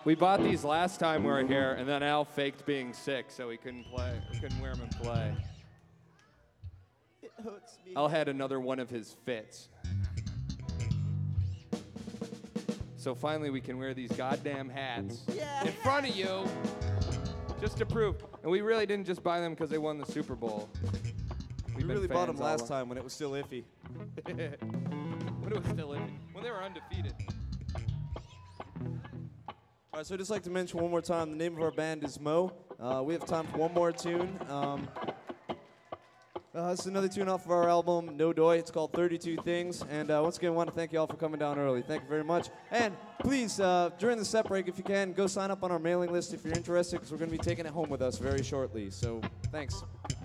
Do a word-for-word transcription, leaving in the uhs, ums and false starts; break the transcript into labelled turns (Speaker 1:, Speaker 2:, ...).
Speaker 1: We bought these last time we were here, and then Al faked being sick, so we couldn't play. We couldn't wear them and play.
Speaker 2: It hurts me.
Speaker 1: Al had another one of his fits. So finally we can wear these goddamn hats
Speaker 2: Yeah.
Speaker 1: in front of you, just to prove. And we really didn't just buy them because they won the Super Bowl.
Speaker 3: We
Speaker 1: We've been
Speaker 3: really bought them
Speaker 1: fans all
Speaker 3: last
Speaker 1: along.
Speaker 3: time when it was still iffy.
Speaker 1: When it was still in, when they were undefeated.
Speaker 3: All right, so I'd just like to mention one more time, the name of our band is Mo. Uh, we have time for one more tune. Um, uh, this is another tune off of our album, No Doy. It's called thirty-two Things. And uh, once again, I want to thank you all for coming down early. Thank you very much. And please, uh, during the set break, if you can, go sign up on our mailing list if you're interested, because we're going to be taking it home with us very shortly. So thanks.